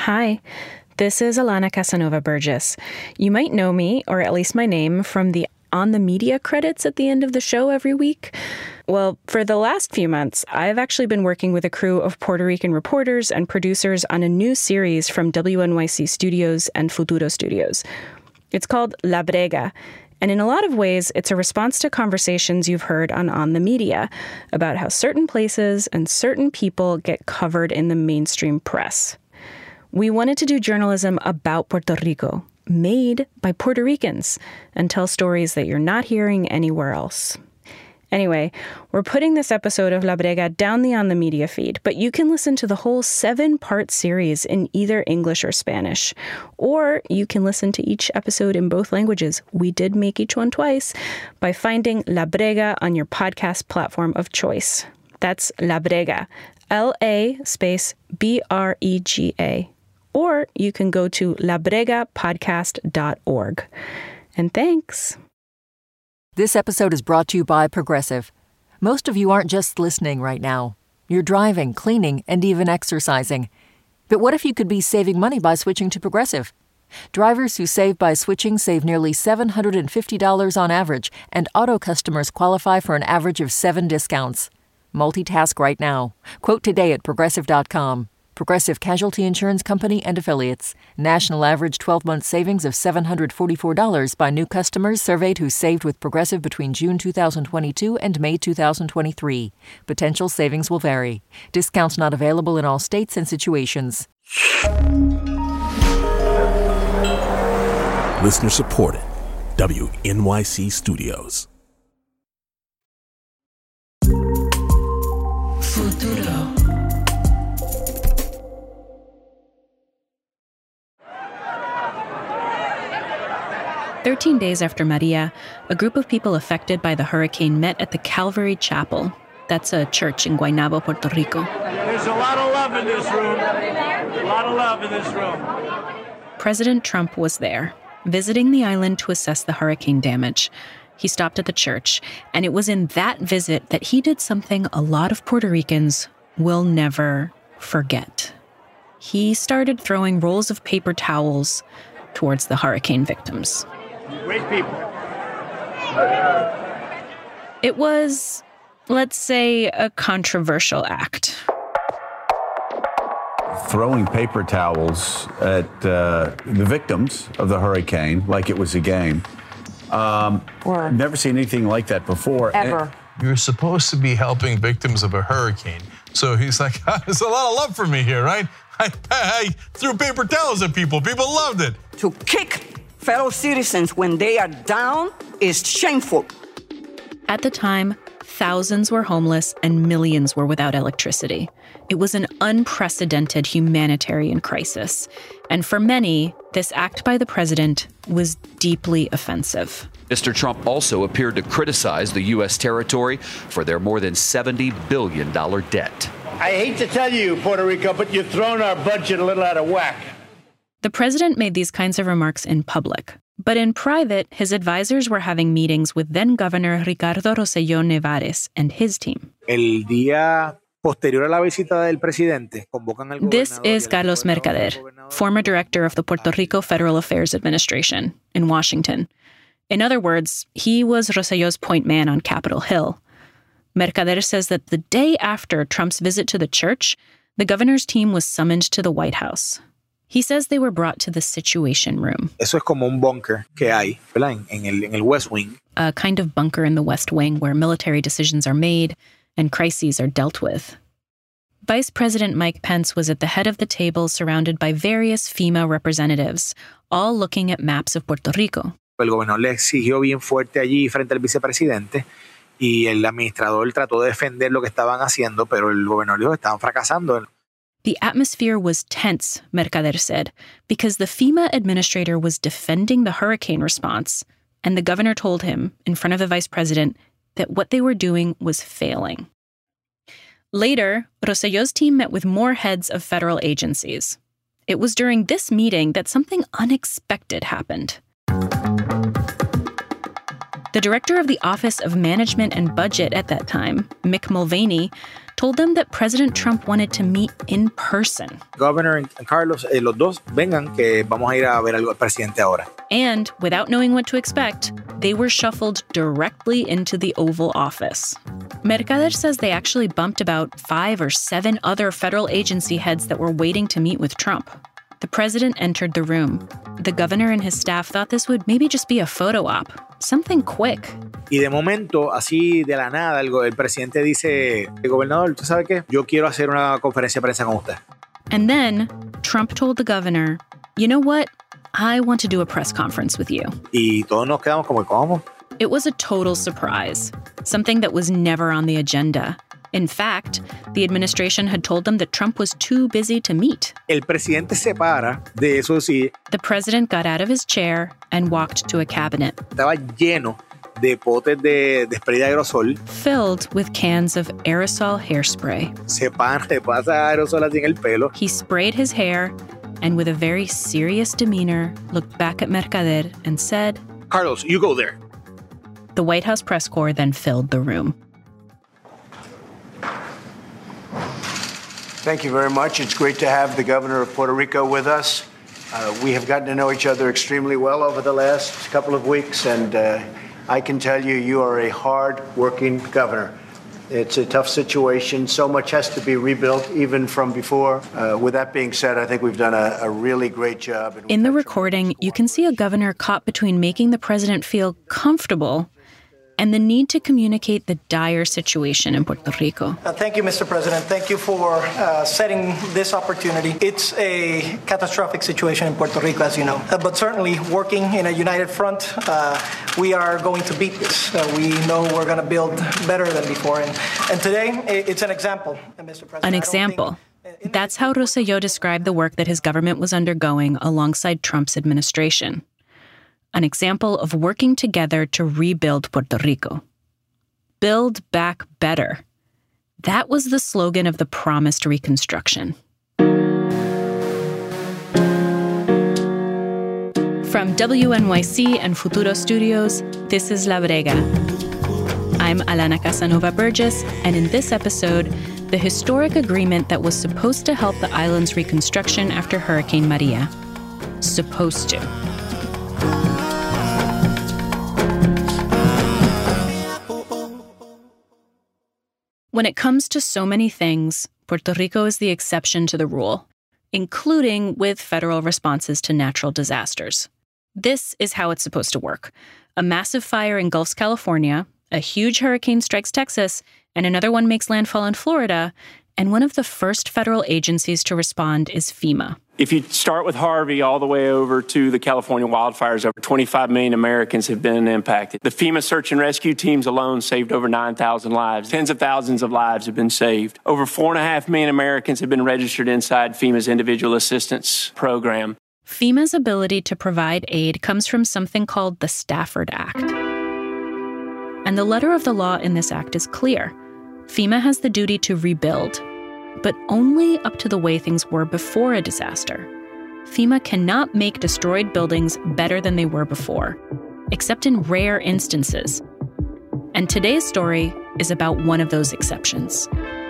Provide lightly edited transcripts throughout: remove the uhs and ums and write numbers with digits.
Hi, this is Alana Casanova Burgess. You might know me, or at least my name, from the On the Media credits at the end of the show every week. Well, for the last few months, I've actually been working with a crew of Puerto Rican reporters and producers on a new series from WNYC Studios and Futuro Studios. It's called La Brega, and in a lot of ways, it's a response to conversations you've heard on the Media about how certain places and certain people get covered in the mainstream press. We wanted to do journalism about Puerto Rico, made by Puerto Ricans, and tell stories that you're not hearing anywhere else. Anyway, we're putting this episode of La Brega down the On the Media feed, but you can listen to the whole 7-part series in either English or Spanish. Or you can listen to each episode in both languages. We did make each one twice by finding La Brega on your podcast platform of choice. That's La Brega, LA space BREGA. Or you can go to labregapodcast.org. And thanks. This episode is brought to you by Progressive. Most of you aren't just listening right now. You're driving, cleaning, and even exercising. But what if you could be saving money by switching to Progressive? Drivers who save by switching save nearly $750 on average, and auto customers qualify for an average of 7 discounts. Multitask right now. Quote today at Progressive.com. Progressive Casualty Insurance Company and Affiliates. National average 12-month savings of $744 by new customers surveyed who saved with Progressive between June 2022 and May 2023. Potential savings will vary. Discounts not available in all states and situations. Listener supported. WNYC Studios. Futuro. "13 days after Maria, a group of people affected by the hurricane met at the Calvary Chapel. That's a church in Guaynabo, Puerto Rico. There's a lot of love in this room. A lot of love in this room. President Trump was there, visiting the island to assess the hurricane damage. He stopped at the church, and it was in that visit that he did something a lot of Puerto Ricans will never forget. He started throwing rolls of paper towels towards the hurricane victims. Great people. It was, let's say, a controversial act. Throwing paper towels at the victims of the hurricane like it was a game. I've never seen anything like that before. Ever. You're supposed to be helping victims of a hurricane. So he's like, there's a lot of love for me here, right? I threw paper towels at people. People loved it. To kick fellow citizens when they are down is shameful. At the time, thousands were homeless and millions were without electricity. It was an unprecedented humanitarian crisis. And for many, this act by the president was deeply offensive. Mr. Trump also appeared to criticize the U.S. territory for their more than $70 billion debt. I hate to tell you, Puerto Rico, but you've thrown our budget a little out of whack. The president made these kinds of remarks in public. But in private, his advisors were having meetings with then-Governor Ricardo Rosselló Nevares and his team. El día posterior a la visita del presidente, convocan al This is Carlos Mercader, former director of the Puerto Rico Federal Affairs Administration in Washington. In other words, he was Rosselló's point man on Capitol Hill. Mercader says that the day after Trump's visit to the church, the governor's team was summoned to the White House. He says they were brought to the Situation Room. Eso es como un bunker que hay, ¿verdad? En el West Wing. A kind of bunker in the West Wing where military decisions are made and crises are dealt with. Vice President Mike Pence was at the head of the table surrounded by various FEMA representatives, all looking at maps of Puerto Rico. El gobernador le exigió bien fuerte allí frente al vicepresidente y el administrador trató de defender lo que estaban haciendo, pero el gobernador dijo que estaban fracasando. The atmosphere was tense, Mercader said, because the FEMA administrator was defending the hurricane response, and the governor told him, in front of the vice president, that what they were doing was failing. Later, Rosselló's team met with more heads of federal agencies. It was during this meeting that something unexpected happened. The director of the Office of Management and Budget at that time, Mick Mulvaney, told them that President Trump wanted to meet in person. Governor and Carlos, los dos, vengan que vamos a ir a ver al presidente ahora. And without knowing what to expect, they were shuffled directly into the Oval Office. Mercader says they actually bumped about 5 or 7 other federal agency heads that were waiting to meet with Trump. The president entered the room. The governor and his staff thought this would maybe just be a photo op, something quick. Y de momento, así de la nada, el presidente dice, gobernador, ¿usted sabe qué? Yo quiero hacer una conferencia de prensa con usted. And then Trump told the governor, you know what? I want to do a press conference with you. Y todos nos quedamos como, ¿cómo? It was a total surprise, something that was never on the agenda. In fact, the administration had told them that Trump was too busy to meet. El presidente se para de eso sí. The president got out of his chair and walked to a cabinet. Estaba lleno de potes de spray de aerosol. Filled with cans of aerosol hairspray. Se pasa aerosol así en el pelo. He sprayed his hair and with a very serious demeanor looked back at Mercader and said, Carlos, you go there. The White House press corps then filled the room. Thank you very much. It's great to have the governor of Puerto Rico with us. We have gotten to know each other extremely well over the last couple of weeks, and I can tell you, you are a hard-working governor. It's a tough situation. So much has to be rebuilt, even from before. With that being said, I think we've done a really great job. In the recording, you can see a governor caught between making the president feel comfortable and the need to communicate the dire situation in Puerto Rico. Thank you, Mr. President. Thank you for setting this opportunity. It's a catastrophic situation in Puerto Rico, as you know. But certainly, working in a united front, we are going to beat this. We know we're going to build better than before. And today, it's an example, Mr. President. An example. That's how Rosselló described the work that his government was undergoing alongside Trump's administration. An example of working together to rebuild Puerto Rico. Build back better. That was the slogan of the promised reconstruction. From WNYC and Futuro Studios, this is La Brega. I'm Alana Casanova Burgess, and in this episode, the historic agreement that was supposed to help the island's reconstruction after Hurricane Maria. Supposed to. When it comes to so many things, Puerto Rico is the exception to the rule, including with federal responses to natural disasters. This is how it's supposed to work. A massive fire engulfs California, a huge hurricane strikes Texas, and another one makes landfall in Florida, and one of the first federal agencies to respond is FEMA. If you start with Harvey all the way over to the California wildfires, over 25 million Americans have been impacted. The FEMA search and rescue teams alone saved over 9,000 lives. Tens of thousands of lives have been saved. Over 4.5 million Americans have been registered inside FEMA's individual assistance program. FEMA's ability to provide aid comes from something called the Stafford Act. And the letter of the law in this act is clear. FEMA has the duty to rebuild, but only up to the way things were before a disaster. FEMA cannot make destroyed buildings better than they were before, except in rare instances. And today's story is about one of those exceptions.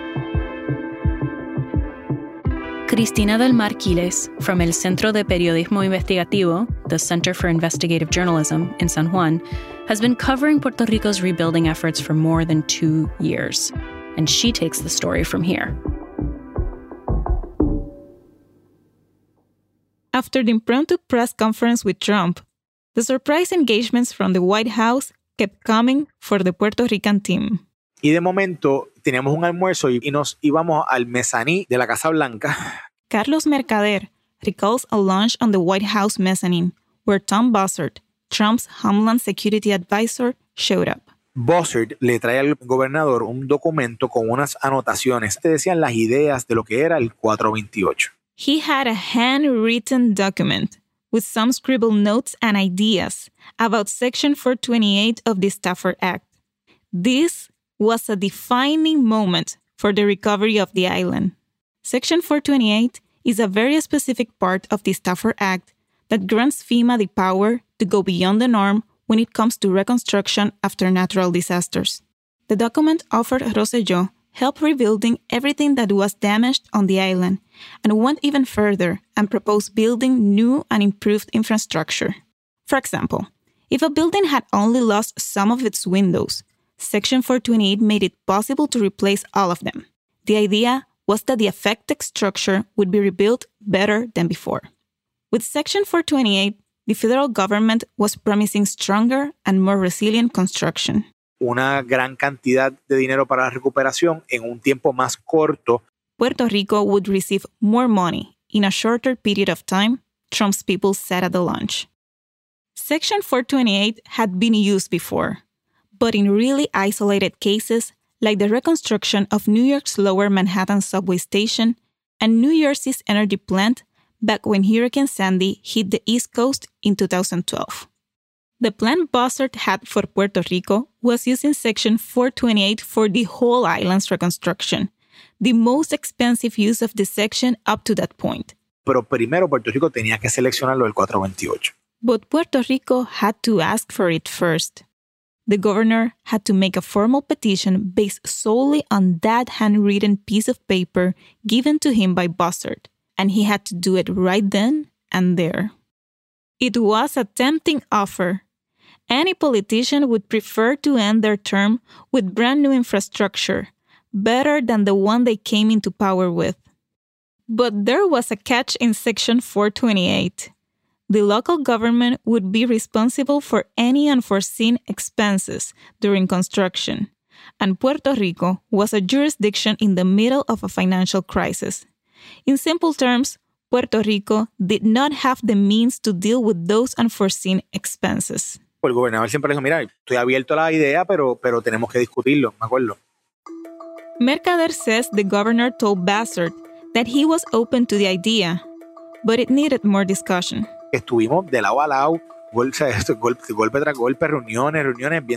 Cristina del Mar Quiles, from El Centro de Periodismo Investigativo, the Center for Investigative Journalism in San Juan, has been covering Puerto Rico's rebuilding efforts for more than 2 years. And she takes the story from here. After the impromptu press conference with Trump, the surprise engagements from the White House kept coming for the Puerto Rican team. Y de momento teníamos un almuerzo y nos íbamos al mezzanine de la Casa Blanca. Carlos Mercader recalls a lunch on the White House mezzanine where Tom Bossert, Trump's Homeland Security Advisor, showed up. Bossert le trae al gobernador un documento con unas anotaciones que decían las ideas de lo que era el 428. He had a handwritten document with some scribbled notes and ideas about Section 428 of the Stafford Act. This was a defining moment for the recovery of the island. Section 428 is a very specific part of the Stafford Act that grants FEMA the power to go beyond the norm when it comes to reconstruction after natural disasters. The document offered Rosselló helped rebuilding everything that was damaged on the island and went even further and proposed building new and improved infrastructure. For example, if a building had only lost some of its windows, Section 428 made it possible to replace all of them. The idea was that the affected structure would be rebuilt better than before. With Section 428, the federal government was promising stronger and more resilient construction. Una gran cantidad de dinero para la recuperación en un tiempo más corto. Puerto Rico would receive more money in a shorter period of time, Trump's people said at the launch. Section 428 had been used before, but in really isolated cases like the reconstruction of New York's Lower Manhattan subway station and New Jersey's energy plant back when Hurricane Sandy hit the East Coast in 2012. The plan Buzzard had for Puerto Rico was using Section 428 for the whole island's reconstruction, the most expensive use of the section up to that point. Pero primero Puerto Rico tenía que seleccionar lo del 428. But Puerto Rico had to ask for it first. The governor had to make a formal petition based solely on that handwritten piece of paper given to him by Buzzard, and he had to do it right then and there. It was a tempting offer. Any politician would prefer to end their term with brand new infrastructure, better than the one they came into power with. But there was a catch in Section 428. The local government would be responsible for any unforeseen expenses during construction, and Puerto Rico was a jurisdiction in the middle of a financial crisis. In simple terms, Puerto Rico did not have the means to deal with those unforeseen expenses. El gobernador siempre dijo, mira, estoy abierto a la idea, pero tenemos que discutirlo, me acuerdo. Mercader says the governor told Buzzard that he was open to the idea, but it needed more discussion. Estuvimos de lado a lado, golpe tras golpe, reuniones,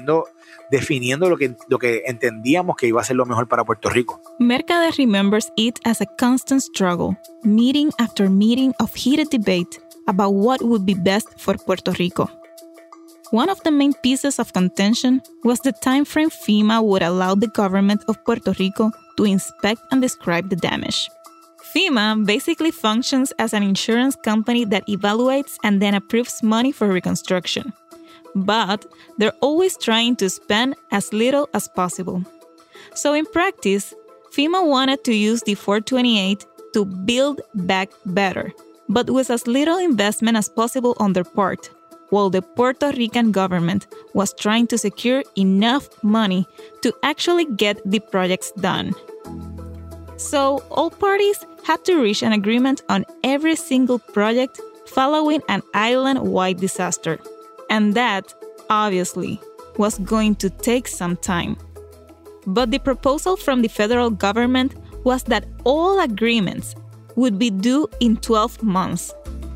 definiendo lo que entendíamos que iba a ser lo mejor para Puerto Rico. Mercader remembers it as a constant struggle, meeting after meeting of heated debate about what would be best for Puerto Rico. One of the main pieces of contention was the time frame FEMA would allow the government of Puerto Rico to inspect and describe the damage. FEMA basically functions as an insurance company that evaluates and then approves money for reconstruction. But they're always trying to spend as little as possible. So in practice, FEMA wanted to use the 428 to build back better, but with as little investment as possible on their part, while the Puerto Rican government was trying to secure enough money to actually get the projects done. So all parties had to reach an agreement on every single project following an island-wide disaster. And that, obviously, was going to take some time. But the proposal from the federal government was that all agreements would be due in 12 months.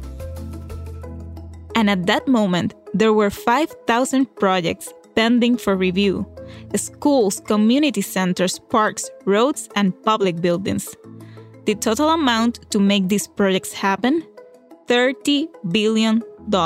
And at that moment, there were 5,000 projects pending for review: schools, community centers, parks, roads, and public buildings. The total amount to make these projects happen? $30 billion.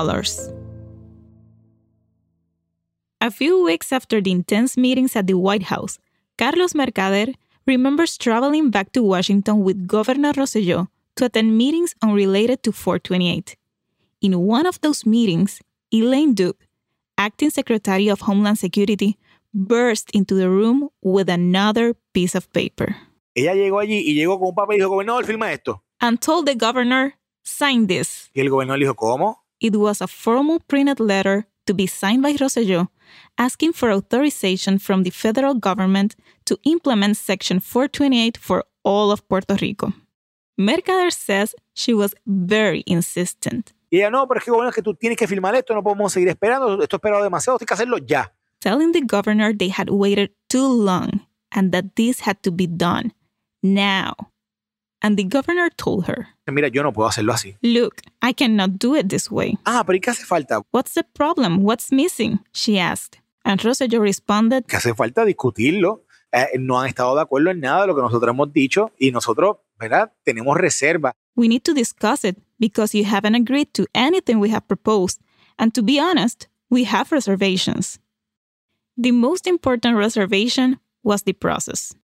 A few weeks after the intense meetings at the White House, Carlos Mercader remembers traveling back to Washington with Governor Rosselló to attend meetings unrelated to 428. In one of those meetings, Elaine Duke, acting Secretary of Homeland Security, burst into the room with another piece of paper. Ella llegó allí y llegó con un papel y dijo, gobernador, firma esto. And told the governor, sign this. Y el gobernador dijo, ¿cómo? It was a formal printed letter to be signed by Rosselló, asking for authorization from the federal government to implement Section 428 for all of Puerto Rico. Mercader says she was very insistent. Y ella, no, pero es que, bueno, es que tú tienes que firmar esto, no podemos seguir esperando, esto he esperado demasiado, tienes que hacerlo ya. Telling the governor they had waited too long and that this had to be done now. And the governor told her, mira, yo no puedo hacerlo así. Look, I cannot do it this way. Pero ¿y qué hace falta? What's the problem? What's missing? She asked. And Rosselló responded, que hace falta discutirlo. No han estado de acuerdo en nada de lo que nosotros hemos dicho y nosotros, ¿verdad? Tenemos reserva. We need to discuss it because you haven't agreed to anything we have proposed. And to be honest, we have reservations. The most important reservation was the process.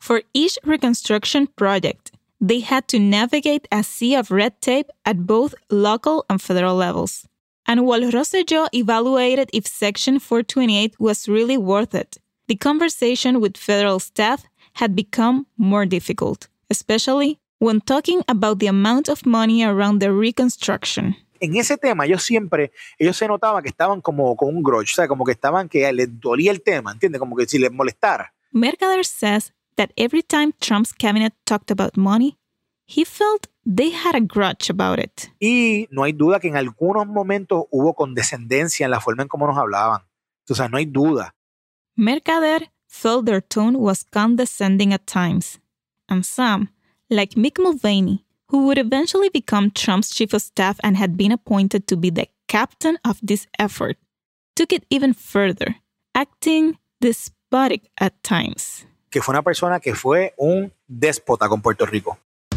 For each reconstruction project, they had to navigate a sea of red tape at both local and federal levels. And while Rosselló evaluated if Section 428 was really worth it, the conversation with federal staff had become more difficult, especially when talking about the amount of money around the reconstruction. En ese tema, ellos se notaba que estaban como con un grudge, o sea, como que estaban que les dolía el tema, ¿entiendes? Como que si les molestara. Mercader says that every time Trump's cabinet talked about money, he felt they had a grudge about it. Y no hay duda que en algunos momentos hubo condescendencia en la forma en cómo nos hablaban. O sea, no hay duda. Mercader felt their tone was condescending at times. And some, like Mick Mulvaney, who would eventually become Trump's chief of staff and had been appointed to be the captain of this effort, took it even further, acting despotic at times. Que fue una persona que fue un déspota con Puerto Rico.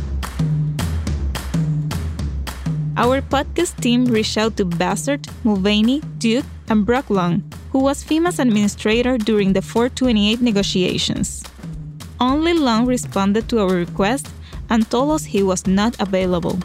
Our podcast team reached out to Bassert, Mulvaney, Duke, and Brock Long, who was FEMA's administrator during the 428 negotiations. Only Long responded to our request and told us he was not available.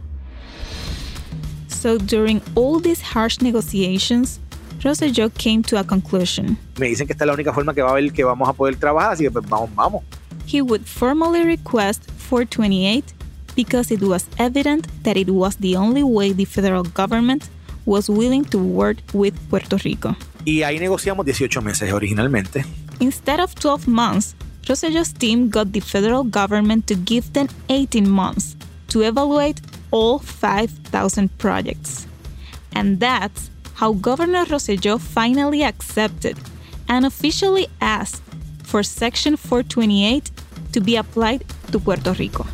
So during all these harsh negotiations, Rosselló came to a conclusion. Me dicen que esta es la única forma que vamos a poder trabajar, así que pues vamos. He would formally request 428 because it was evident that it was the only way the federal government was willing to work with Puerto Rico. Y ahí negociamos 18 meses originalmente. Instead of 12 months, Rosselló's team got the federal government to give them 18 months to evaluate all 5,000 projects. And that's how Governor Rosselló finally accepted and officially asked for Section 428 to be applied to Puerto Rico.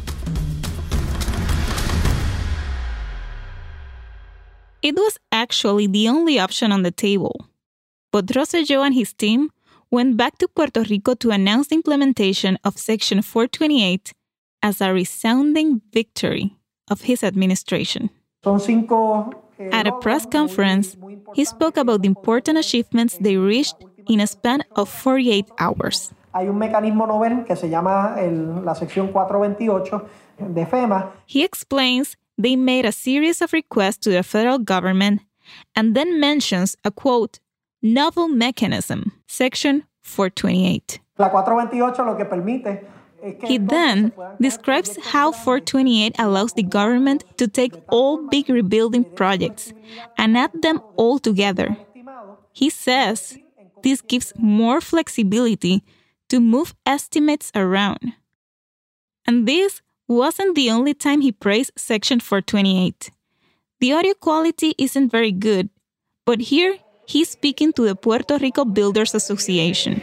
It was actually the only option on the table. But Rosselló and his team went back to Puerto Rico to announce the implementation of Section 428 as a resounding victory of his administration. At a press conference, he spoke about the important achievements they reached in a span of 48 hours. Hay un mecanismo novel que se llama la sección 428 de FEMA. He explains they made a series of requests to the federal government and then mentions a, quote, novel mechanism, Section 428. La 428 lo que permite. He then describes how 428 allows the government to take all big rebuilding projects and add them all together. He says this gives more flexibility to move estimates around. And this wasn't the only time he praised Section 428. The audio quality isn't very good, but here he's speaking to the Puerto Rico Builders Association.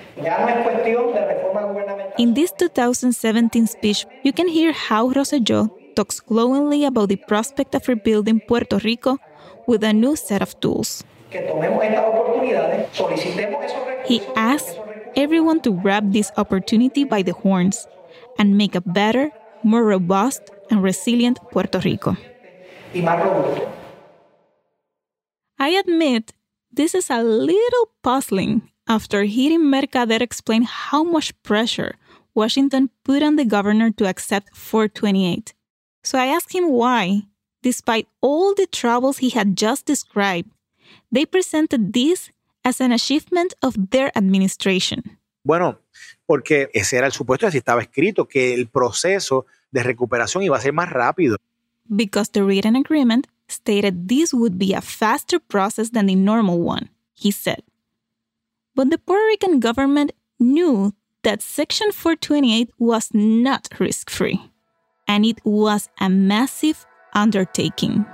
In this 2017 speech, you can hear how Rosselló talks glowingly about the prospect of rebuilding Puerto Rico with a new set of tools. He asks everyone to grab this opportunity by the horns and make a better, more robust and resilient Puerto Rico. I admit this is a little puzzling after hearing Mercader explain how much pressure Washington put on the governor to accept 428. So I asked him why, despite all the troubles he had just described, they presented this as an achievement of their administration. Bueno, porque ese era el supuesto, así estaba escrito, que el proceso de recuperación iba a ser más rápido. Because the written agreement stated this would be a faster process than the normal one, he said. But the Puerto Rican government knew that Section 428 was not risk-free, and it was a massive undertaking.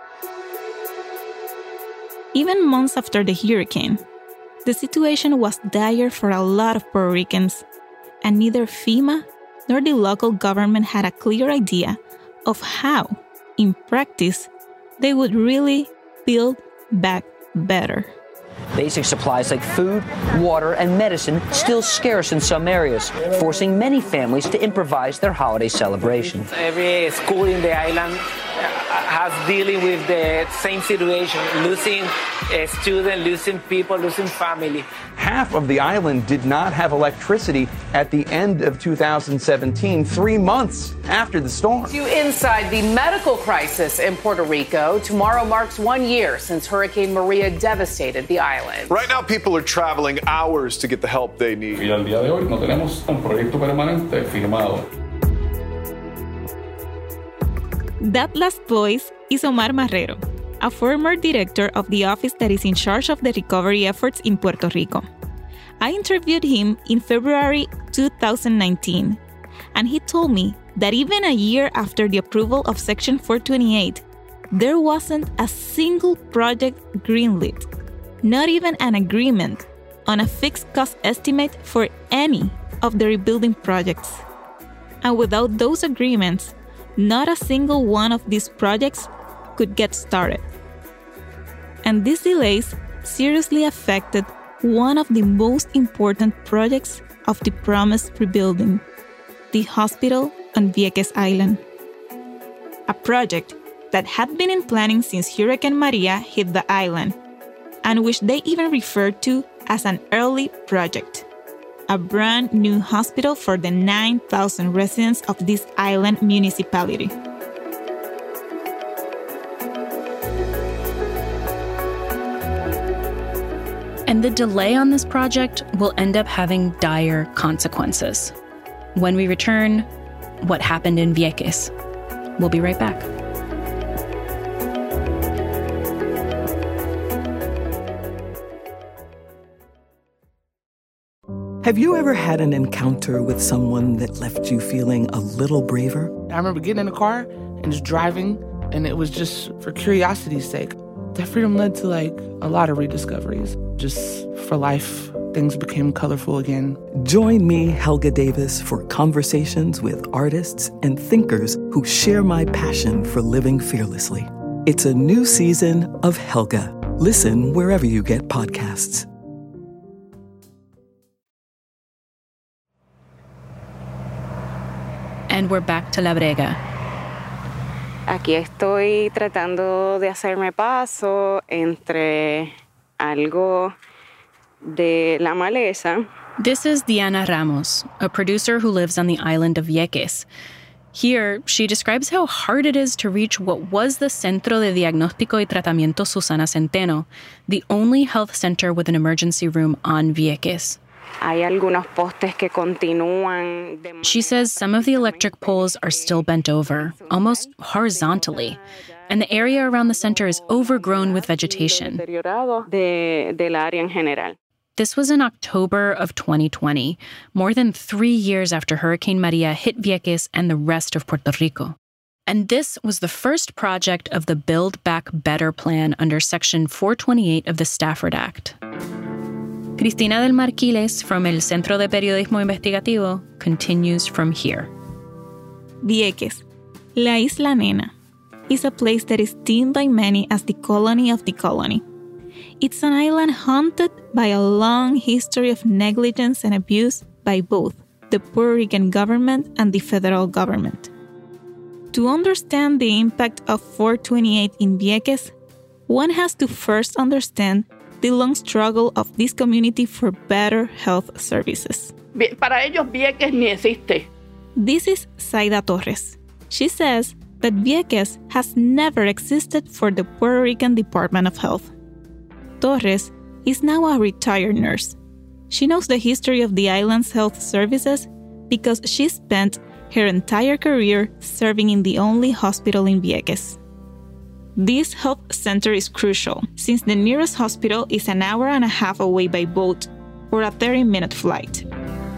Even months after the hurricane, the situation was dire for a lot of Puerto Ricans, and neither FEMA nor the local government had a clear idea of how, in practice, they would really build back better. Basic supplies like food, water, and medicine still scarce in some areas, forcing many families to improvise their holiday celebrations. Every school in the island has dealing with the same situation, losing a student, losing people, losing family. Half of the island did not have electricity at the end of 2017, 3 months after the storm. Inside the medical crisis in Puerto Rico, tomorrow marks 1 year since Hurricane Maria devastated the island. Right now, people are traveling hours to get the help they need. Y al día de hoy no tenemos un proyecto permanente firmado. That last voice is Omar Marrero, a former director of the office that is in charge of the recovery efforts in Puerto Rico. I interviewed him in February 2019, and he told me that even a year after the approval of Section 428, there wasn't a single project greenlit, not even an agreement on a fixed cost estimate for any of the rebuilding projects. And without those agreements, not a single one of these projects could get started. And these delays seriously affected one of the most important projects of the promised rebuilding, the hospital on Vieques Island. A project that had been in planning since Hurricane Maria hit the island, and which they even referred to as an early project. A brand new hospital for the 9,000 residents of this island municipality. And the delay on this project will end up having dire consequences. When we return, what happened in Vieques? We'll be right back. Have you ever had an encounter with someone that left you feeling a little braver? I remember getting in the car and just driving, and it was just for curiosity's sake. That freedom led to a lot of rediscoveries. Just for life, things became colorful again. Join me, Helga Davis, for conversations with artists and thinkers who share my passion for living fearlessly. It's a new season of Helga. Listen wherever you get podcasts. And we're back to La Brega. Aquí estoy tratando de hacerme paso entre algo de la maleza. This is Diana Ramos, a producer who lives on the island of Vieques. Here, she describes how hard it is to reach what was the Centro de Diagnóstico y Tratamiento Susana Centeno, the only health center with an emergency room on Vieques. Hay algunos postes que continúan. She says some of the electric poles are still bent over, almost horizontally, and the area around the center is overgrown with vegetation. Del área en general. This was in October of 2020, more than 3 years after Hurricane Maria hit Vieques and the rest of Puerto Rico. And this was the first project of the Build Back Better plan under Section 428 of the Stafford Act. Cristina del Marquiles from El Centro de Periodismo Investigativo continues from here. Vieques, La Isla Nena, is a place that is deemed by many as the colony of the colony. It's an island haunted by a long history of negligence and abuse by both the Puerto Rican government and the federal government. To understand the impact of 428 in Vieques, one has to first understand the long struggle of this community for better health services. Para ellos, Vieques ni existe. This is Zaida Torres. She says that Vieques has never existed for the Puerto Rican Department of Health. Torres is now a retired nurse. She knows the history of the island's health services because she spent her entire career serving in the only hospital in Vieques. This health center is crucial since the nearest hospital is an hour and a half away by boat or a 30-minute flight.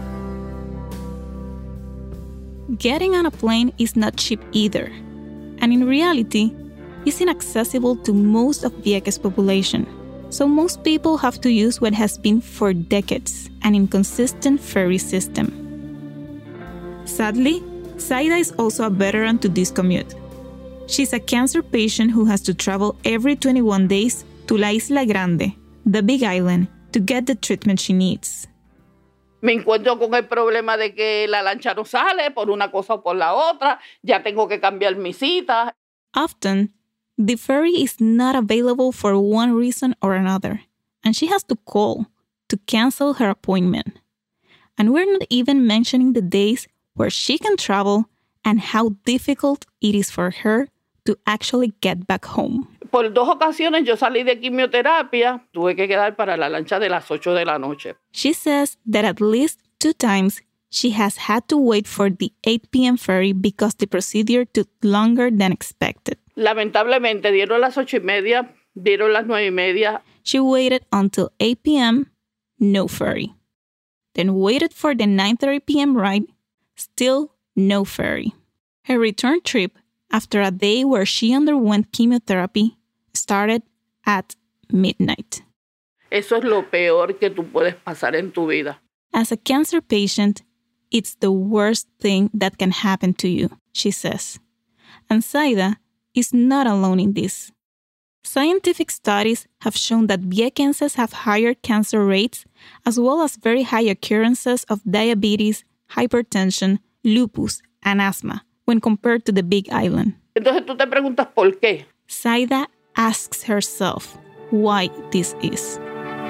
Getting on a plane is not cheap either, and in reality, it's inaccessible to most of Vieques' population. So most people have to use what has been for decades an inconsistent ferry system. Sadly, Zaida is also a veteran to this commute. She's a cancer patient who has to travel every 21 days to La Isla Grande, the Big Island, to get the treatment she needs. Me encuentro con el problema de que la lancha no sale por una cosa o por la otra. Ya tengo que cambiar mi cita. Often, the ferry is not available for one reason or another, and she has to call to cancel her appointment. And we're not even mentioning the days where she can travel and how difficult it is for her to actually get back home. Por 2 ocasiones yo salí de quimioterapia, tuve que quedar para la lancha de las 8 de la noche. She says that at least 2 times she has had to wait for the 8 p.m. ferry because the procedure took longer than expected. Lamentablemente dieron las 8:30, dieron las 9:30. She waited until 8 p.m., no ferry. Then waited for the 9:30 p.m. ride, still no ferry. Her return trip, after a day where she underwent chemotherapy, started at midnight. Eso es lo peor que tú puedes pasar en tu vida. As a cancer patient, it's the worst thing that can happen to you, she says. And Zaida is not alone in this. Scientific studies have shown that Viequenses have higher cancer rates, as well as very high occurrences of diabetes, hypertension, lupus, and asthma when compared to the Big Island. Entonces tú te preguntas por qué. Zaida asks herself why this is.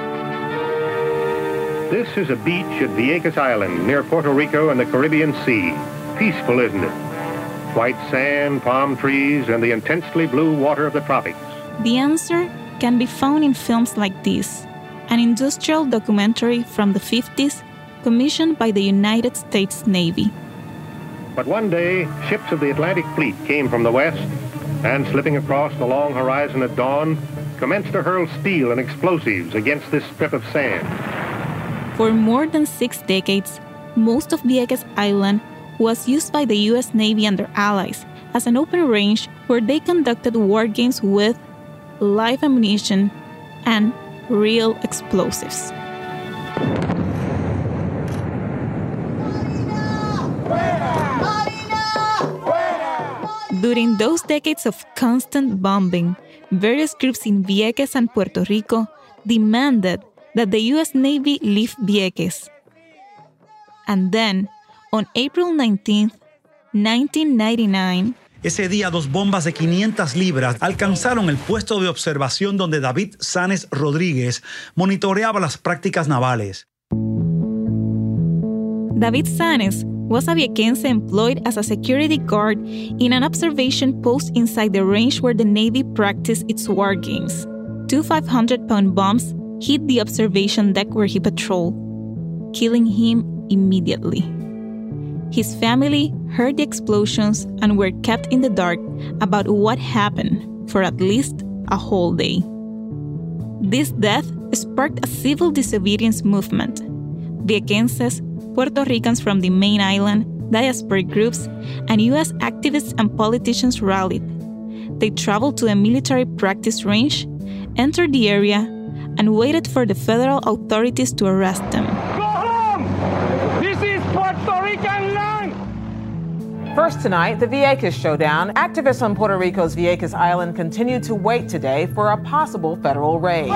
This is a beach at Vieques Island near Puerto Rico and the Caribbean Sea. Peaceful, isn't it? White sand, palm trees, and the intensely blue water of the tropics. The answer can be found in films like this, an industrial documentary from the 50s commissioned by the United States Navy. But one day, ships of the Atlantic Fleet came from the west and, slipping across the long horizon at dawn, commenced to hurl steel and explosives against this strip of sand. For more than 6 decades, most of Vieques Island was used by the U.S. Navy and their allies as an open range where they conducted war games with live ammunition and real explosives. During those decades of constant bombing, various groups in Vieques and Puerto Rico demanded that the U.S. Navy leave Vieques. And then, on April 19th, 1999, ese día 2 bombas de 500 libras alcanzaron el puesto de observación donde David Sanes Rodríguez monitoreaba las prácticas navales. David Sanes was a Viequense employed as a security guard in an observation post inside the range where the Navy practiced its war games. 2 500-pound bombs hit the observation deck where he patrolled, killing him immediately. His family heard the explosions and were kept in the dark about what happened for at least a whole day. This death sparked a civil disobedience movement. Viequenses, Puerto Ricans from the main island, diasporic groups, and U.S. activists and politicians rallied. They traveled to a military practice range, entered the area, and waited for the federal authorities to arrest them. Go home! This is Puerto Rican land! First tonight, the Vieques showdown. Activists on Puerto Rico's Vieques Island continue to wait today for a possible federal raid.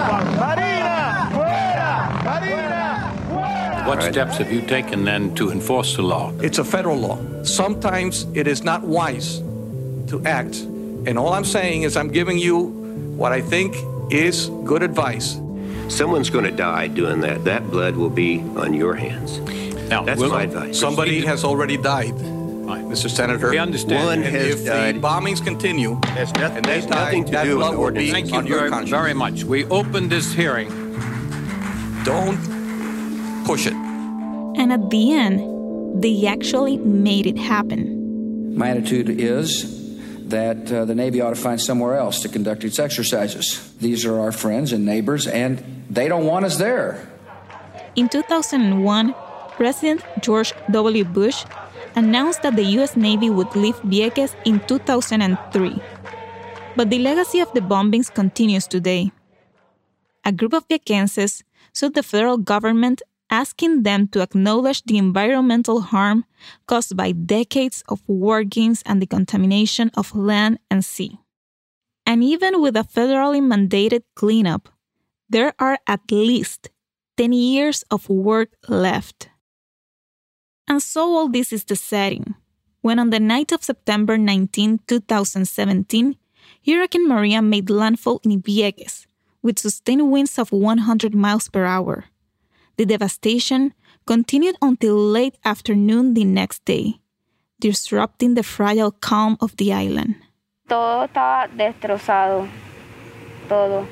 What steps have you taken then to enforce the law? It's a federal law. Sometimes it is not wise to act. And all I'm saying is I'm giving you what I think is good advice. Someone's going to die doing that. That blood will be on your hands. Now, that's my advice. Somebody has already died, Mr. Senator. We understand. One has died. If the bombings continue, and they die, to do with the ordinance. Thank you very much. We opened this hearing. Don't push it. And at the end, they actually made it happen. My attitude is that the Navy ought to find somewhere else to conduct its exercises. These are our friends and neighbors, and they don't want us there. In 2001, President George W. Bush announced that the U.S. Navy would leave Vieques in 2003. But the legacy of the bombings continues today. A group of Viequenses sued the federal government, asking them to acknowledge the environmental harm caused by decades of war games and the contamination of land and sea. And even with a federally mandated cleanup, there are at least 10 years of work left. And so all this is the setting. when on the night of September 19, 2017, Hurricane Maria made landfall in Vieques with sustained winds of 100 miles per hour. The devastation continued until late afternoon the next day, disrupting the fragile calm of the island. Todo estaba destrozado. Todo.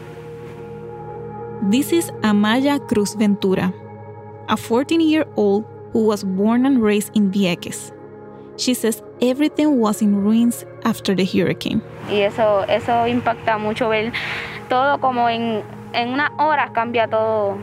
This is Amaya Cruz Ventura, a 14-year-old who was born and raised in Vieques. She says everything was in ruins after the hurricane. Y eso impacta mucho ver todo como en unas horas cambia todo.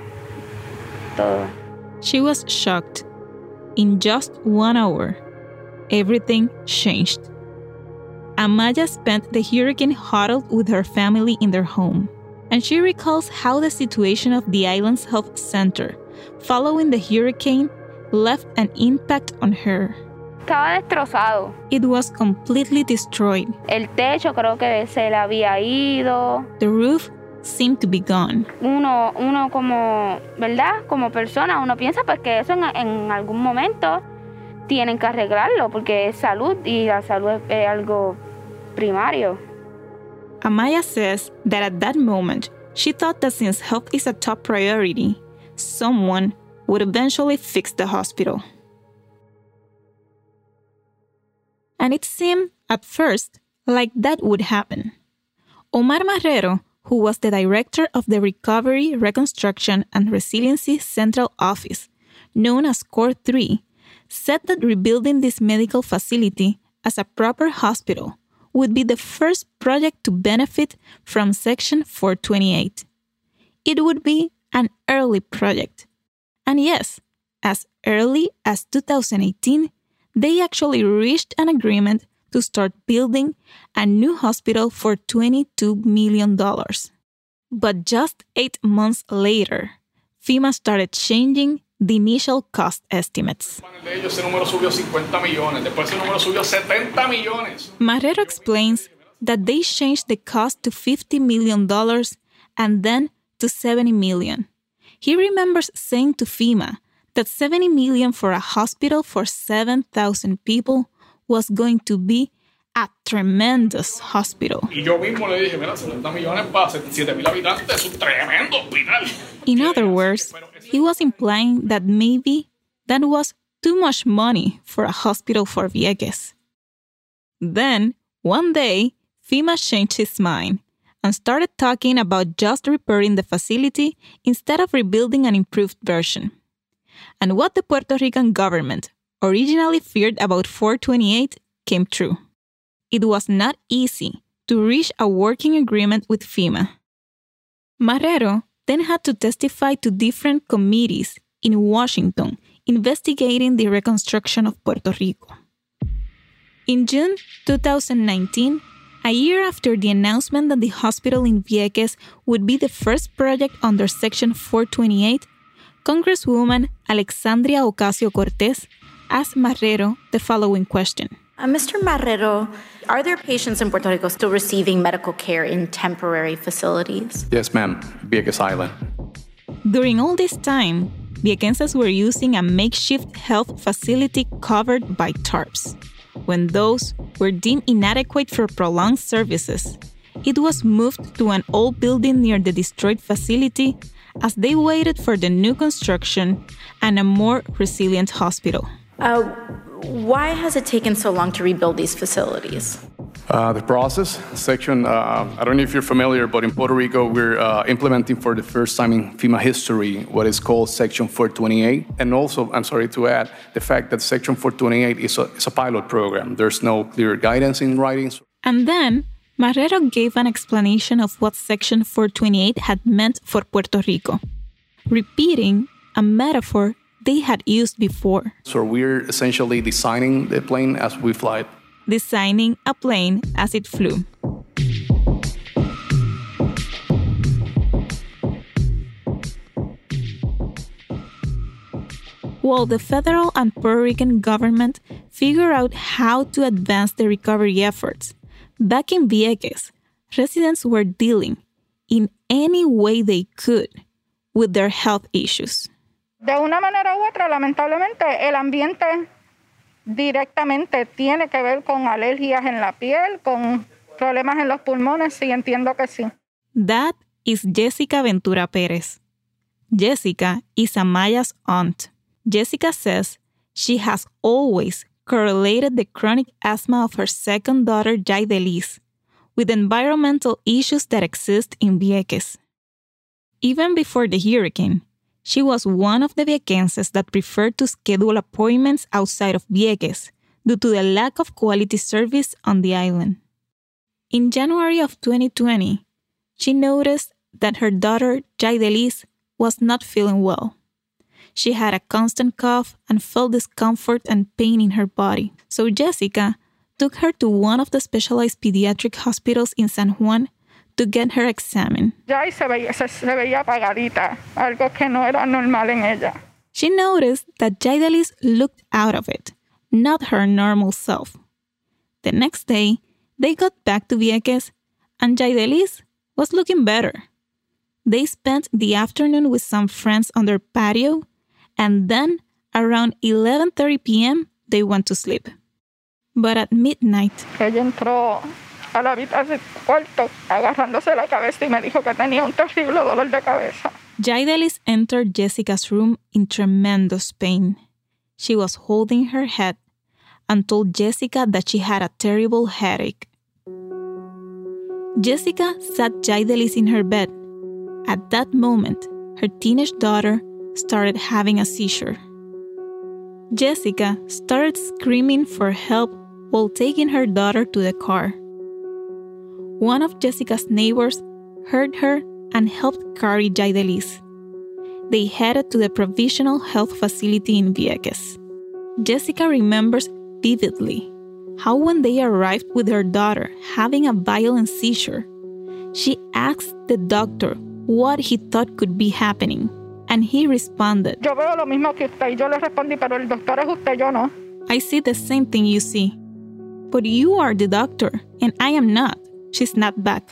She was shocked. In just 1 hour, everything changed. Amaya spent the hurricane huddled with her family in their home, and she recalls how the situation of the island's health center following the hurricane left an impact on her. Estaba destrozado. It was completely destroyed. El techo creo que se le había ido. The roof seemed to be gone. Uno como, ¿verdad? Como persona, uno piensa pues que eso en algún momento tienen que arreglarlo porque es salud y la salud es algo primario. Amaya says that at that moment, she thought that since health is a top priority, someone would eventually fix the hospital. And it seemed, at first, like that would happen. Omar Marrero, who was the director of the Recovery, Reconstruction, and Resiliency Central Office, known as CORE 3, said that rebuilding this medical facility as a proper hospital would be the first project to benefit from Section 428. It would be an early project. And yes, as early as 2018, they actually reached an agreement to start building a new hospital for $22 million. But just 8 months later, FEMA started changing the initial cost estimates. Marrero explains that they changed the cost to $50 million and then to $70 million. He remembers saying to FEMA that $70 million for a hospital for 7,000 people was going to be a tremendous hospital. In other words, he was implying that maybe that was too much money for a hospital for Vieques. Then, one day, FEMA changed his mind and started talking about just repairing the facility instead of rebuilding an improved version. And what the Puerto Rican government originally feared about 428 came true. It was not easy to reach a working agreement with FEMA. Marrero then had to testify to different committees in Washington investigating the reconstruction of Puerto Rico. In June 2019, a year after the announcement that the hospital in Vieques would be the first project under Section 428, Congresswoman Alexandria Ocasio-Cortez asked Marrero the following question. Mr. Marrero, are there patients in Puerto Rico still receiving medical care in temporary facilities? Yes, ma'am. Vieques Island. During all this time, Viequenses were using a makeshift health facility covered by tarps. When those were deemed inadequate for prolonged services, it was moved to an old building near the destroyed facility as they waited for the new construction and a more resilient hospital. Why has it taken so long to rebuild these facilities? The process, Section, I don't know if you're familiar, but in Puerto Rico, we're implementing for the first time in FEMA history what is called Section 428. And also, I'm sorry to add, the fact that Section 428 is a pilot program. There's no clear guidance in writings. And then, Marrero gave an explanation of what Section 428 had meant for Puerto Rico, repeating a metaphor they had used before. So we're essentially designing the plane as we fly it. Designing a plane as it flew. While the federal and Puerto Rican government figure out how to advance the recovery efforts, back in Vieques, residents were dealing, in any way they could, with their health issues. De una manera u otra, lamentablemente, el ambiente directamente tiene que ver con alergias en la piel, con problemas en los pulmones, sí, entiendo que sí. That is Jessica Ventura Perez. Jessica is Amaya's aunt. Jessica says she has always correlated the chronic asthma of her second daughter, Yaidelis, with environmental issues that exist in Vieques. Even before the hurricane, she was one of the Viequenses that preferred to schedule appointments outside of Vieques due to the lack of quality service on the island. In January of 2020, she noticed that her daughter, Yaidelis, was not feeling well. She had a constant cough and felt discomfort and pain in her body. So Jessica took her to one of the specialized pediatric hospitals in San Juan to get her examined. Yai se veía apagadita, algo que no era normal en ella. She noticed that Yaidelis looked out of it, not her normal self. The next day, they got back to Vieques, and Yaidelis was looking better. They spent the afternoon with some friends on their patio, and then around 11:30 p.m., they went to sleep. But at midnight, ella entró a la habitación del cuarto agarrándose la cabeza y me dijo que tenía un terrible dolor de cabeza. Yaidelis entered Jessica's room in tremendous pain. She was holding her head and told Jessica that she had a terrible headache. Jessica sat Yaidelis in her bed. At that moment, her teenage daughter started having a seizure. Jessica started screaming for help while taking her daughter to the car. One of Jessica's neighbors heard her and helped carry Yaidelis. They headed to the provisional health facility in Vieques. Jessica remembers vividly how when they arrived with her daughter having a violent seizure, she asked the doctor what he thought could be happening, and he responded, Yo veo lo mismo que usted. Yo le respondí, pero el doctor es usted, yo no. I see the same thing you see. But you are the doctor, and I am not, she snapped back.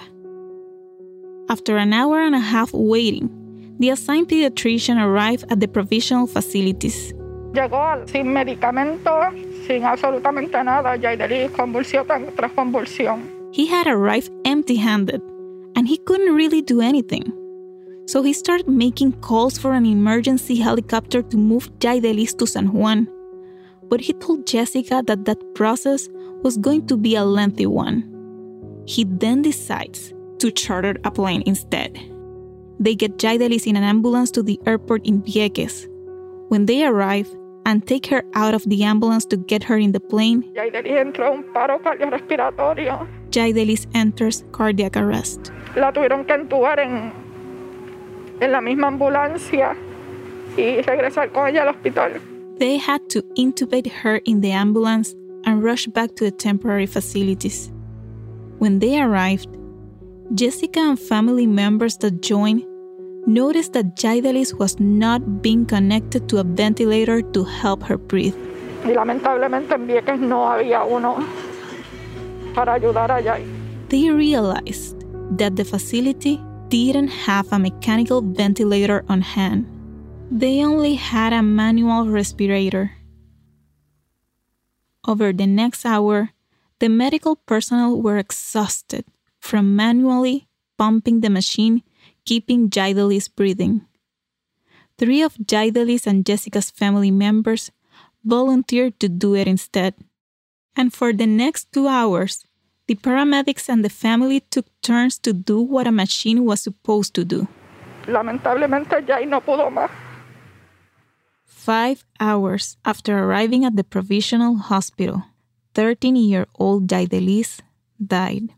After an hour and a half waiting, the assigned pediatrician arrived at the provisional facilities. Llegó sin medicamento, sin absolutamente nada. Yaidelis convulsió tras convulsión. He had arrived empty-handed, and he couldn't really do anything. So he started making calls for an emergency helicopter to move Yaidelis to San Juan. But he told Jessica that that process was going to be a lengthy one. He then decides to charter a plane instead. They get Yaidelis in an ambulance to the airport in Vieques. When they arrive and take her out of the ambulance to get her in the plane, Yaidelis entró a un paro cardiorrespiratorio. Yaidelis enters cardiac arrest. La tuvieron que entubar en la misma ambulancia y regresar con ella al hospital. They had to intubate her in the ambulance and rush back to the temporary facilities. When they arrived, Jessica and family members that joined noticed that Yaidelis was not being connected to a ventilator to help her breathe. Y lamentablemente en Vieques no había uno para ayudar a Yai. They realized that the facility didn't have a mechanical ventilator on hand. They only had a manual respirator. Over the next hour, the medical personnel were exhausted from manually pumping the machine, keeping Yaidelis breathing. 3 of Yaidelis and Jessica's family members volunteered to do it instead. And for the next 2 hours, the paramedics and the family took turns to do what a machine was supposed to do. Lamentablemente, Yai no pudo más. 5 hours after arriving at the provisional hospital, 13-year-old Yaidelis died.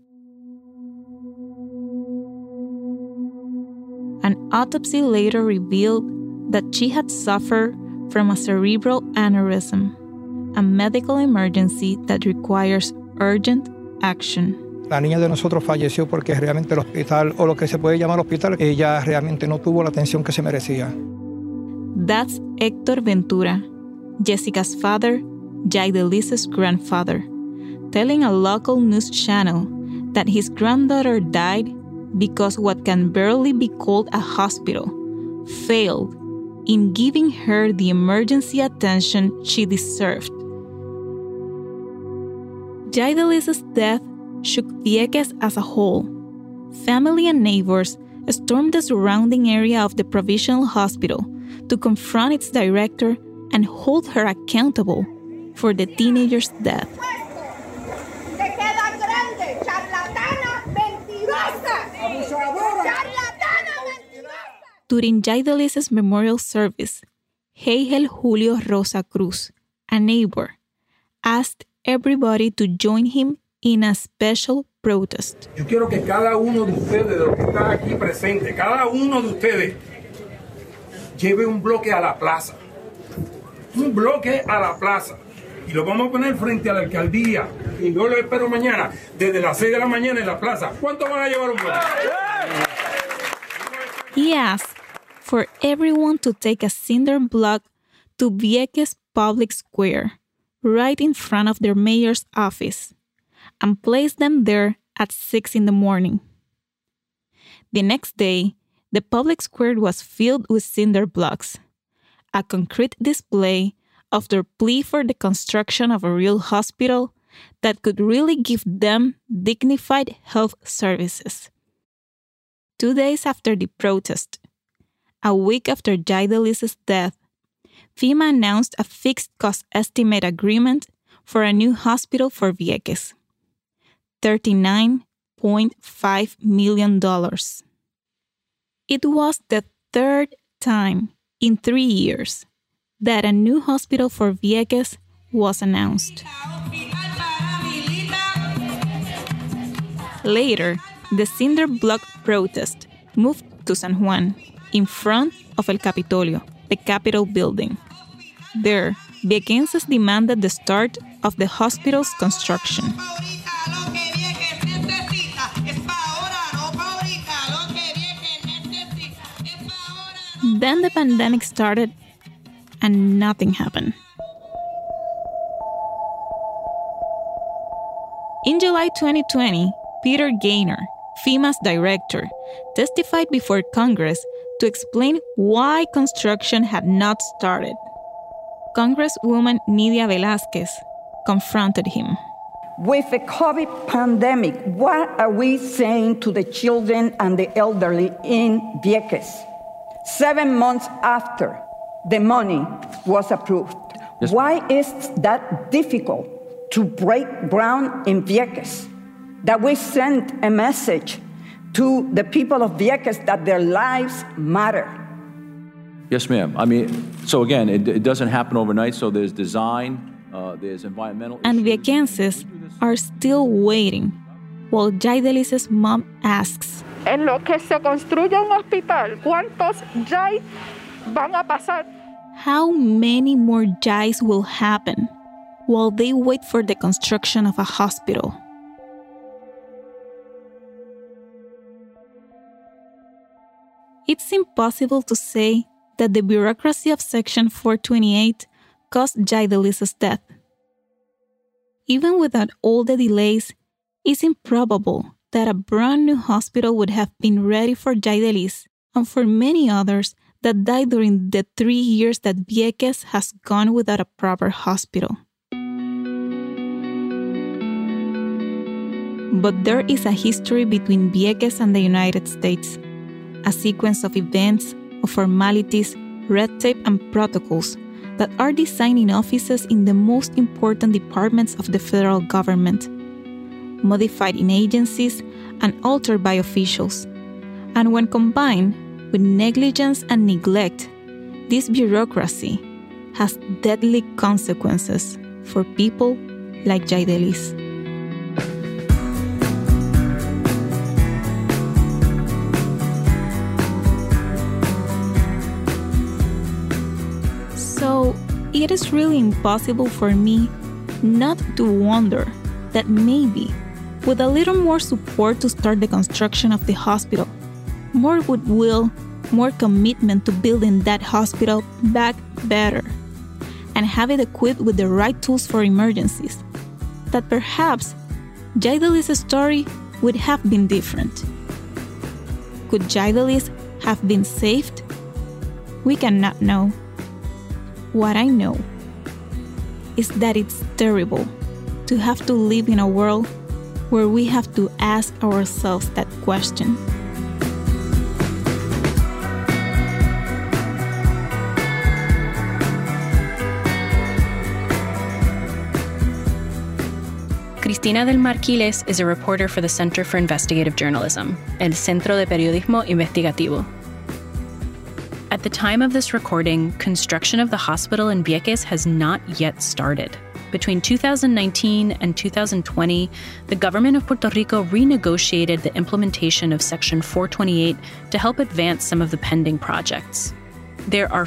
An autopsy later revealed that she had suffered from a cerebral aneurysm, a medical emergency that requires urgent action. La niña de nosotros falleció porque realmente el hospital, o lo que se puede llamar hospital, ella realmente no tuvo la atención que se merecía. That's Héctor Ventura, Jessica's father, Yaidelis' grandfather, telling a local news channel that his granddaughter died because what can barely be called a hospital failed in giving her the emergency attention she deserved Jaidelis's death shook Vieques as a whole. Family and neighbors stormed the surrounding area of the provincial hospital to confront its director and hold her accountable for the teenager's death. During Jaidelis's memorial service, Heigel Julio Rosa Cruz, a neighbor, asked everybody to join him in a special protest. Yo quiero que cada uno de ustedes, de los que están aquí presentes, cada uno de ustedes lleve un bloque a la plaza. Un bloque a la plaza. Y lo vamos a poner frente a la alcaldía. Y yo lo espero mañana, desde las 6 de la mañana en la plaza. ¿Cuánto van a llevar un bloque? He asked for everyone to take a cinder block to Vieques Public Square, right in front of their mayor's office, and place them there at 6 in the morning. The next day, the public square was filled with cinder blocks, a concrete display of their plea for the construction of a real hospital that could really give them dignified health services. 2 days after the protest, a week after Jaidelis's death, FEMA announced a fixed cost estimate agreement for a new hospital for Vieques, $39.5 million. It was the third time in 3 years that a new hospital for Vieques was announced. Later, the cinder block protest moved to San Juan, in front of El Capitolio, the Capitol building. There, Viequenses demanded the start of the hospital's construction. Then the pandemic started, and nothing happened. In July 2020, Peter Gaynor, FEMA's director, testified before Congress to explain why construction had not started. Congresswoman Nidia Velázquez confronted him. With the COVID pandemic, what are we saying to the children and the elderly in Vieques? 7 months after the money was approved. Yes. Why is that difficult to break ground in Vieques? That we send a message to the people of Vieques that their lives matter. Yes, ma'am. I mean, so again, it doesn't happen overnight, so there's design, there's environmental and Viequenses are still waiting, while Jaidelis's mom asks, En lo que se construye un hospital, ¿cuántos Jai van a pasar? How many more Jais will happen while they wait for the construction of a hospital? It's impossible to say that the bureaucracy of Section 428 caused Jaidelis's death. Even without all the delays, it's improbable that a brand new hospital would have been ready for Jaidelis and for many others that died during the 3 years that Vieques has gone without a proper hospital. But there is a history between Vieques and the United States, a sequence of events, of formalities, red tape, and protocols that are designed in offices in the most important departments of the federal government, modified in agencies, and altered by officials. And when combined with negligence and neglect, this bureaucracy has deadly consequences for people like Jaidelis. So, it is really impossible for me not to wonder that maybe, with a little more support to start the construction of the hospital, more goodwill, more commitment to building that hospital back better, and have it equipped with the right tools for emergencies, that perhaps Jaidelis' story would have been different. Could Jaidelis have been saved? We cannot know. What I know is that it's terrible to to have to live in a world where we have to ask ourselves that question. Cristina del Mar Quiles is a reporter for the Center for Investigative Journalism, El Centro de Periodismo Investigativo. At the time of this recording, construction of the hospital in Vieques has not yet started. Between 2019 and 2020, the government of Puerto Rico renegotiated the implementation of Section 428 to help advance some of the pending projects. There are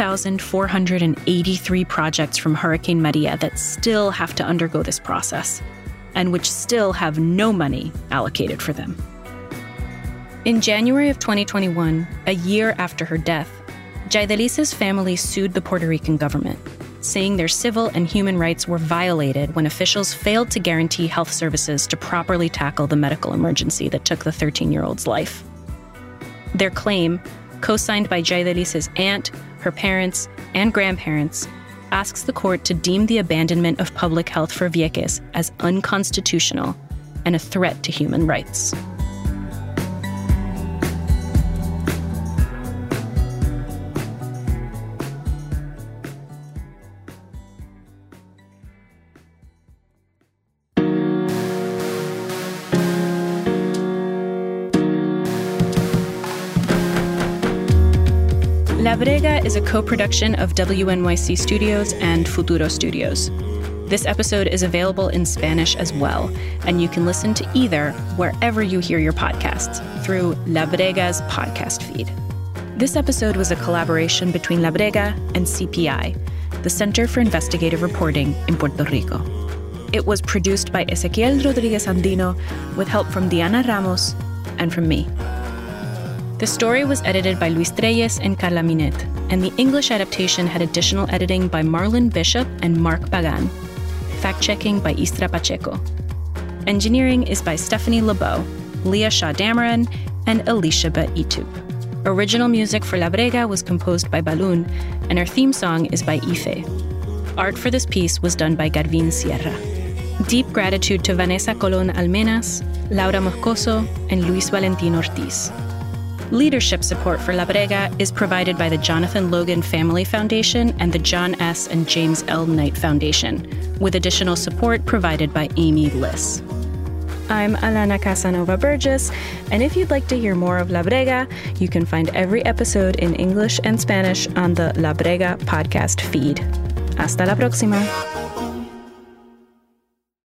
4,483 projects from Hurricane Maria that still have to undergo this process, and which still have no money allocated for them. In January of 2021, a year after her death, Yaidelisa's family sued the Puerto Rican government, saying their civil and human rights were violated when officials failed to guarantee health services to properly tackle the medical emergency that took the 13-year-old's life. Their claim, co-signed by Yaidelisa's aunt, her parents, and grandparents, asks the court to deem the abandonment of public health for Vieques as unconstitutional and a threat to human rights. La Brega is a co-production of WNYC Studios and Futuro Studios. This episode is available in Spanish as well, and you can listen to either wherever you hear your podcasts through La Brega's podcast feed. This episode was a collaboration between La Brega and CPI, the Center for Investigative Reporting in Puerto Rico. It was produced by Ezequiel Rodriguez Andino with help from Diana Ramos and from me. The story was edited by Luis Treyes and Carla Minet, and the English adaptation had additional editing by Marlon Bishop and Mark Pagan. Fact-checking by Istra Pacheco. Engineering is by Stephanie Lebeau, Leah Shaw Dameron, and Elishaba Itub. Original music for La Brega was composed by Balloon, and our theme song is by Ife. Art for this piece was done by Garvin Sierra. Deep gratitude to Vanessa Colon Almenas, Laura Moscoso, and Luis Valentin Ortiz. Leadership support for La Brega is provided by the Jonathan Logan Family Foundation and the John S. and James L. Knight Foundation, with additional support provided by Amy Liss. I'm Alana Casanova Burgess, and if you'd like to hear more of La Brega, you can find every episode in English and Spanish on the La Brega podcast feed. Hasta la próxima.